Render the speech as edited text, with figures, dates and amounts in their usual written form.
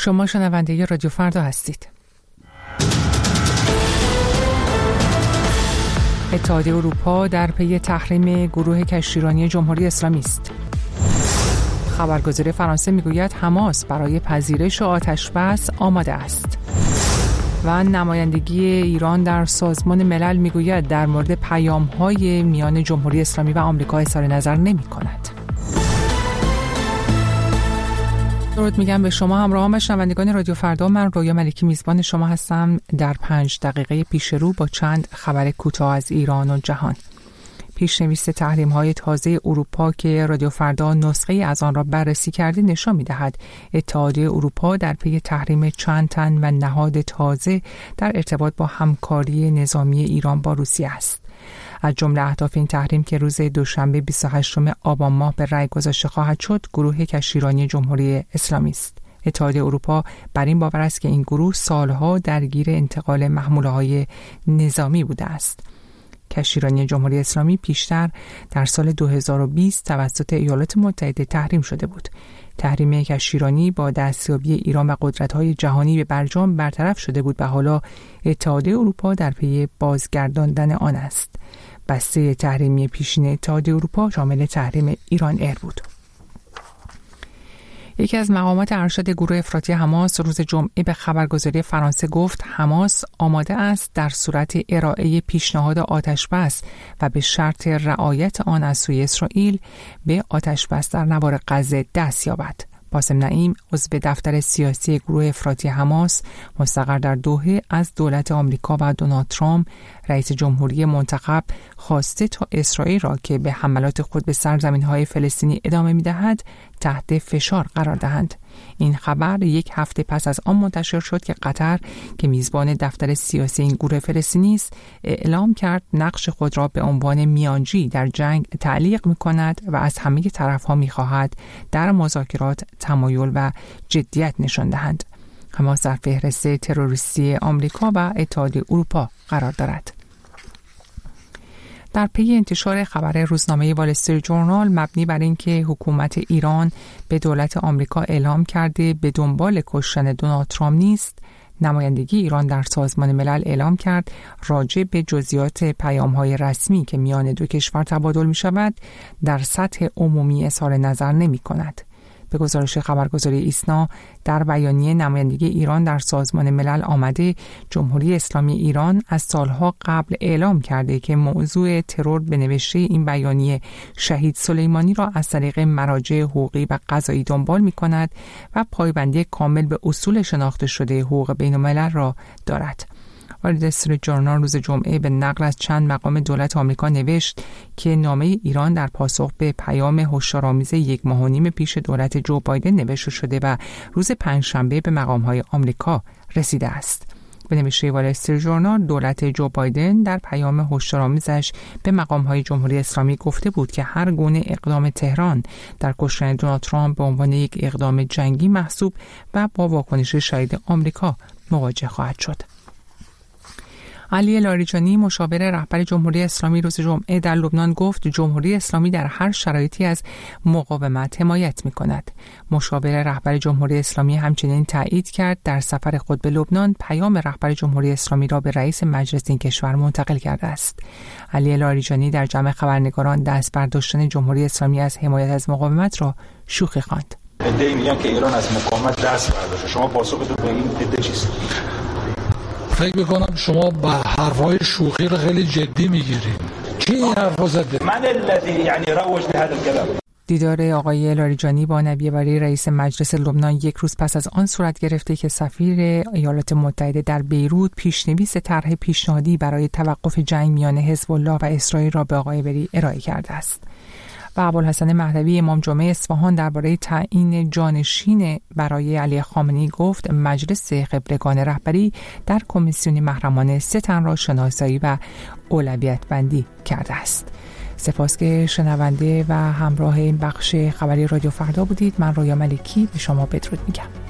شما شنونده رادیو فردا هستید. اتحادیه اروپا در پی تحریم گروه کشتیرانی جمهوری اسلامی است. خبرگزاری فرانسه میگوید حماس برای پذیرش آتش‌بس آماده است. و نمایندگی ایران در سازمان ملل میگوید در مورد پیام‌های میان جمهوری اسلامی و آمریکا اظهار نظر نمی‌کند. درود میگم به شما همراهان و شنوندگان رادیو فردا. من رویا ملکی میزبان شما هستم در 5 دقیقه پیش رو با چند خبر کوتاه از ایران و جهان. پیشنویس تحریم‌های تازه اروپا که رادیو فردا نسخه از آن را بررسی کرده نشان می‌دهد اتحادیه اروپا در پی تحریم چند تن و نهاد تازه در ارتباط با همکاری نظامی ایران با روسیه است. از جمله اهداف این تحریم که روز دوشنبه 28 آبان ماه به رأی گذاشته خواهد شد، گروه کشتیرانی جمهوری اسلامی است. اتحادیه اروپا بر این باور است که این گروه سالها درگیر انتقال محموله‌های نظامی بوده است. کشتیرانی جمهوری اسلامی پیشتر در سال 2020 توسط ایالات متحده تحریم شده بود. تحریم کشتیرانی با دستیابی ایران و قدرت‌های جهانی به برجام برطرف شده بود و حالا اتحادیه اروپا در پی بازگرداندن آن است. بسته تحریمی پیشین اتحادیه اروپا شامل تحریم ایران ایر بود. یکی از مقامات ارشد گروه افراطی حماس روز جمعه به خبرگزاری فرانسه گفت حماس آماده است در صورت ارائه پیشنهاد آتش‌بس و به شرط رعایت آن از سوی اسرائیل به آتش‌بس در نوار غزه دست یابد. باسم نعیم عضو دفتر سیاسی گروه افراطی حماس مستقر در دوحه از دولت آمریکا و دونالد ترامپ رئیس جمهوری منتخب خواسته تا اسرائیل را که به حملات خود به سرزمین‌های فلسطینی ادامه می‌دهد تحت فشار قرار دهند. این خبر یک هفته پس از آن منتشر شد که قطر که میزبان دفتر سیاسی این گروه فلسطینی است اعلام کرد نقش خود را به عنوان میانجی در جنگ تعلیق می‌کند و از همه طرف‌ها می‌خواهد در مذاکرات تمایل و جدیت نشان دهند. حماس در فهرست تروریستی آمریکا و اتحادیه اروپا قرار دارد. در پی انتشار خبر روزنامه وال استریت ژورنال مبنی بر اینکه حکومت ایران به دولت آمریکا اعلام کرده به دنبال کشتن دونالد ترامپ نیست، نمایندگی ایران در سازمان ملل اعلام کرد راجع به جزئیات پیام‌های رسمی که میان دو کشور تبادل می‌شود در سطح عمومی اظهار نظر نمی‌کند. به گزارش خبرگزاری ایسنا در بیانیه نمایندگی ایران در سازمان ملل آمده جمهوری اسلامی ایران از سالها قبل اعلام کرده که موضوع ترور به نوشته این بیانیه شهید سلیمانی را از طریق مراجع حقوقی و قضایی دنبال می کند و پایبندی کامل به اصول شناخته شده حقوق بین الملل را دارد. وال استریت ژورنال روز جمعه به نقل از چند مقام دولت آمریکا نوشت که نامه ایران در پاسخ به پیام هشدارآمیز 1.5 ماه پیش دولت جو بایدن نوشته شده و روز پنجشنبه به مقام‌های آمریکا رسیده است. به نوشته وال استریت ژورنال دولت جو بایدن در پیام هشدارآمیزش به مقام‌های جمهوری اسلامی گفته بود که هر گونه اقدام تهران در کشتن دونالد ترامپ به عنوان یک اقدام جنگی محسوب و با واکنش شدید آمریکا مواجه خواهد شد. علی لاریجانی مشاور رهبر جمهوری اسلامی روز جمعه در لبنان گفت جمهوری اسلامی در هر شرایطی از مقاومت حمایت می‌کند. مشاور رهبر جمهوری اسلامی همچنین تایید کرد در سفر خود به لبنان پیام رهبر جمهوری اسلامی را به رئیس مجلس این کشور منتقل کرده است. علی لاریجانی در جمع خبرنگاران دست برداشتن جمهوری اسلامی از حمایت از مقاومت را شوخی خواند. ادعی میگن که ایران از مقاومت دست برداشته. شما پاسختون به این ادعا چیست؟ فکر میکنم شما با حرفای شوخی رو خیلی جدی میگیرید. کی این حرفو زده؟ من الذي يعني روج بهذا الكلام. دیدار آقای لاریجانی با نبی بری رئیس مجلس لبنان یک روز پس از آن صورت گرفته که سفیر ایالات متحده در بیروت پیشنویس طرح پیشنهادی برای توقف جنگ میان حزب الله و اسرائیل را به آقای بری ارائه کرده است. و ابوالحسن مهدوی امام جمعه اصفهان درباره تعیین جانشین برای علی خامنه‌ای گفت مجلس قبلگان رهبری در کمیسیون محرمانه 3 تن را شناسایی و اولویت بندی کرده است. سپاس که شنونده و همراه این بخش خبری رادیو فردا بودید. من رویا ملکی به شما بدرود میگم.